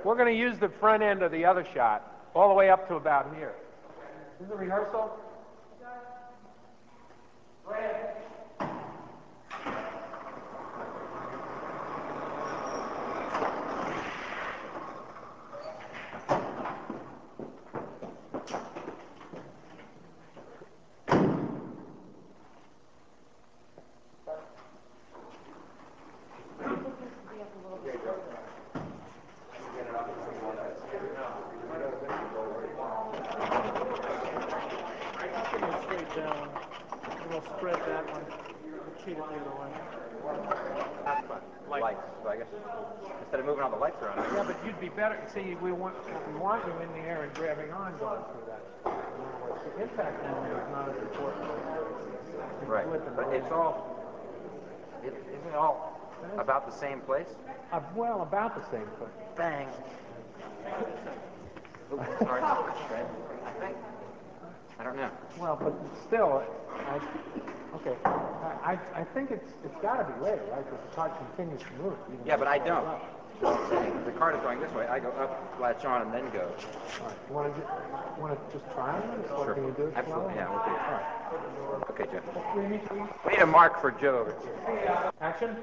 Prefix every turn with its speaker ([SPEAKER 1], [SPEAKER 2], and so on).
[SPEAKER 1] we're going to use the front end of the other shot all the way up to about here. This is a rehearsal. Go ahead.
[SPEAKER 2] Spread that one. Cheat it the other way.
[SPEAKER 3] Lights. So I guess instead of moving all the lights around.
[SPEAKER 1] Yeah, but you'd be better. See, we want you in the air and grabbing on going through that. The impact moment is not as important.
[SPEAKER 3] Right. But it's all. Isn't it all about the same place?
[SPEAKER 1] Well, about the same place.
[SPEAKER 3] Bang. Ooh, sorry. I think. I don't know.
[SPEAKER 1] Well, but still, I think it's got to be later, right? Because the card continues to move.
[SPEAKER 3] Yeah, but I don't. That's what I'm saying. If the card is going this way, I go up, latch on, and then go.
[SPEAKER 1] All right. You want to just try it?
[SPEAKER 3] Sure.
[SPEAKER 1] Can you do it?
[SPEAKER 3] Absolutely. Yeah, we'll do it.
[SPEAKER 1] All right.
[SPEAKER 3] Okay, Joe. We need a mark for Joe.
[SPEAKER 1] Action.